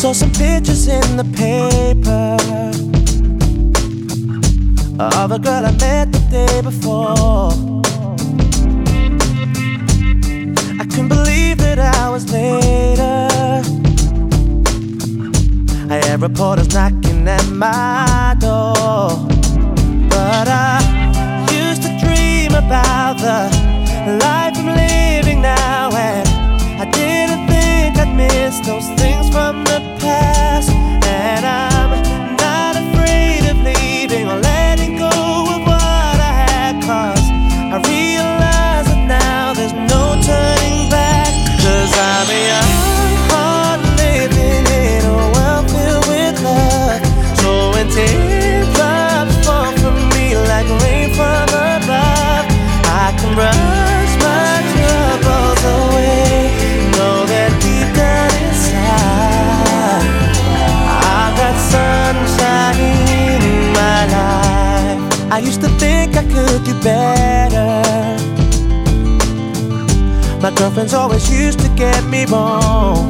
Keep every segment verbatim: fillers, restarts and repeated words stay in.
saw some pictures in the paper of a girl I met the day before. I couldn't believe that hours later I had reporters knocking at my door. But I used to dream about the life I'm living now, and I didn't think I'd miss those things from the past. And I'm not afraid of leaving or letting go of what I had, 'cause I realize that now there's no turning back. 'Cause I'm a young heart living in a world filled with love. So when teardrops fall from me like rain from above, I can brush my troubles away. Know that deep down inside I've got sunshine in my life. I used to think I could do better. My girlfriends always used to get me wrong,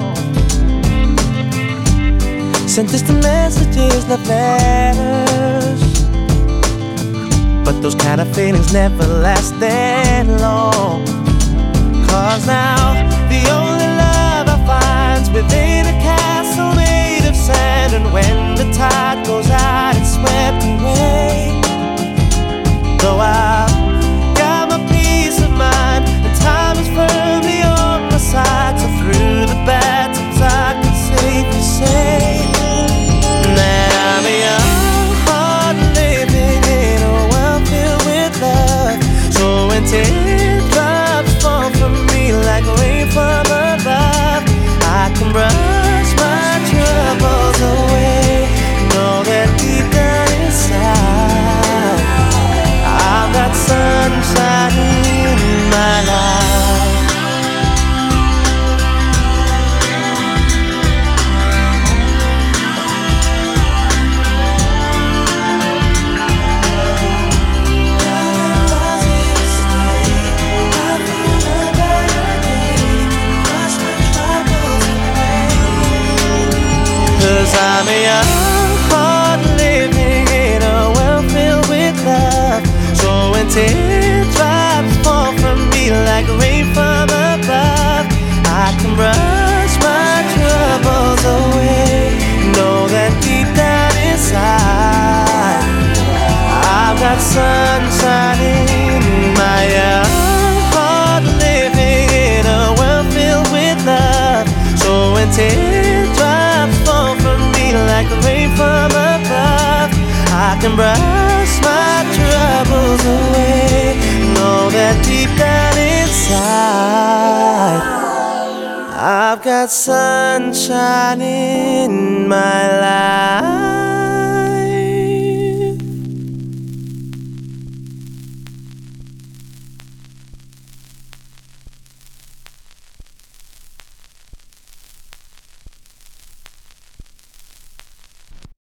sent distant messages, love letters, but those kind of feelings never last that long. 'Cause now the only love I find's within a castle made of sand, and when the tide goes out it's swept away. Though I've got my peace of mind and time is firmly on my side, so through the bad times I can safely say that I'm a young heart living in a world filled with love. So when teardrops fall from me like rain from above, I can brush my troubles away. Know that deep down inside I've got sunshine in my life. 'Cause I'm a young heart living in a world filled with love. So when teardrops fall from me like rain from above, I can brush my troubles away. Know that deep down inside I've got sunshine in my young heart living in a world filled with love. So when teardrops fall from me like rain from above, I can brush my troubles away. Know that deep down inside I've got sunshine in my life.